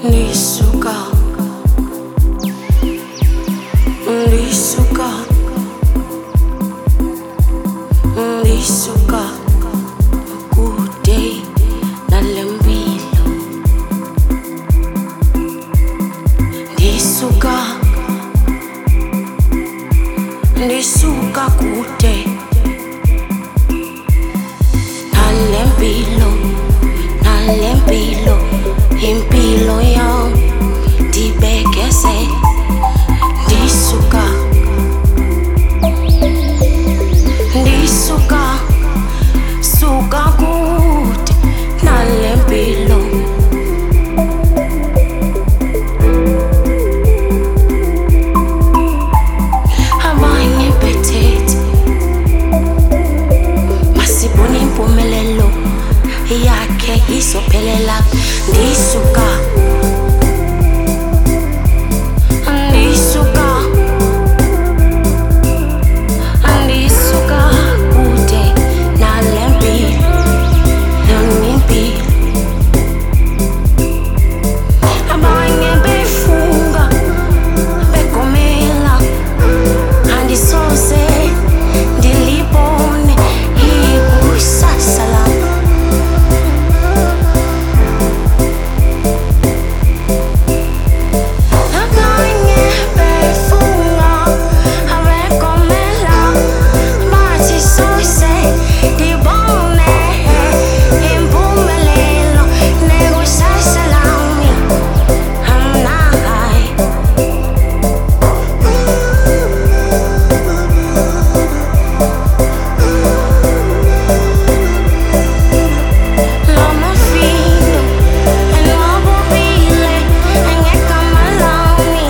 Ndisuka, ndisuka, ndisuka kude nalempilo. Ndisuka, ndisuka kude nalempilo, nalempilo, impilo yami ndibekeze. Ndisuka, ndisuka, suka kude nalempilo. Abanye bethethe masibone impumelelo yakhe izophelela. Ndisuka, ndisuka, ndisuka kude nalempilo, yongimpilo. Abanye befunga begomela, andisoze ndilibone ikusasa lami. Abanye befunga begomela, bathi soze ndibone impumelelo nekusasa lami. Amnayi lomafino enwabobile engegama lami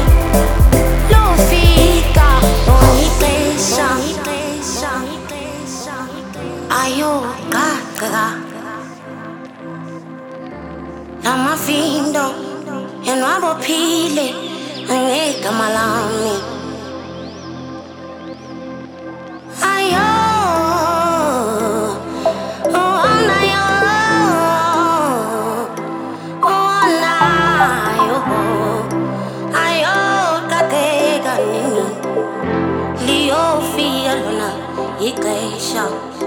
lofika ongixesha ayoqaqa. Lamafindo enwabophile engegama lami ayo. Oh, anayo, oh, anayo, ayo qaqeka nini liyofika lona ixesha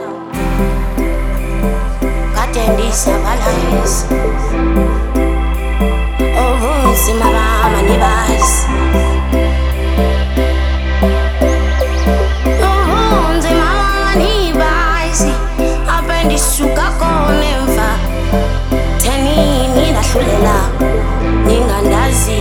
kade ndisabalisa ubunzima bami andibazi. Ubunzima bami andibazi, apho ndisuka khona emva thenini ndahlulela ningandazi.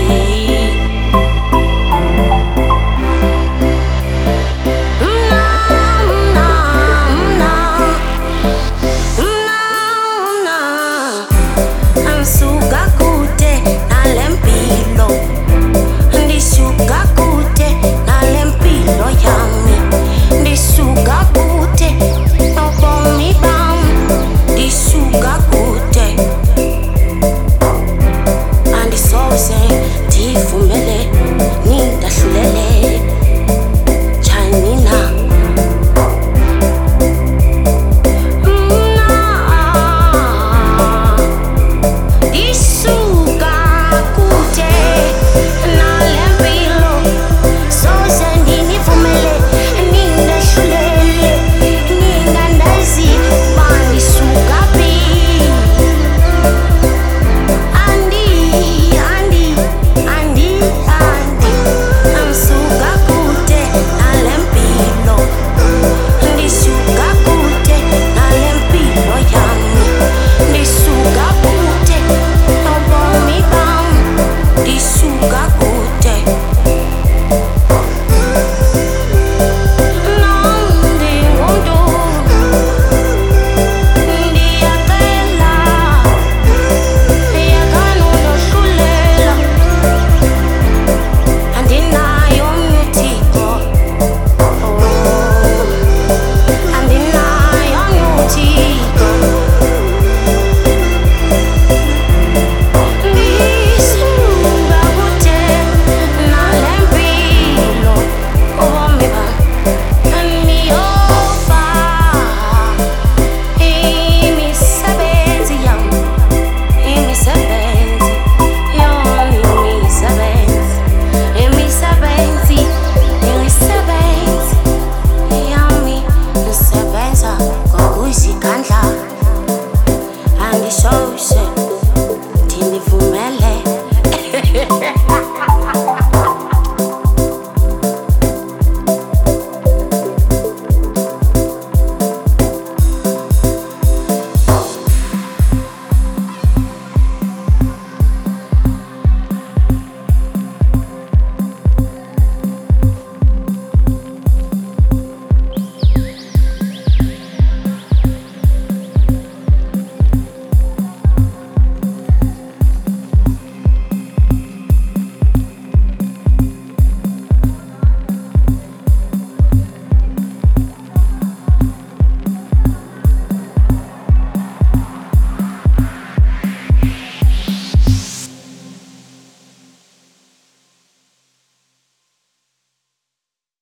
Ndisuka kude nalempilo, ndisuka kude nalempilo yami, ndisuka kude nobomi bami, ndisuka kude andisoze ndivumele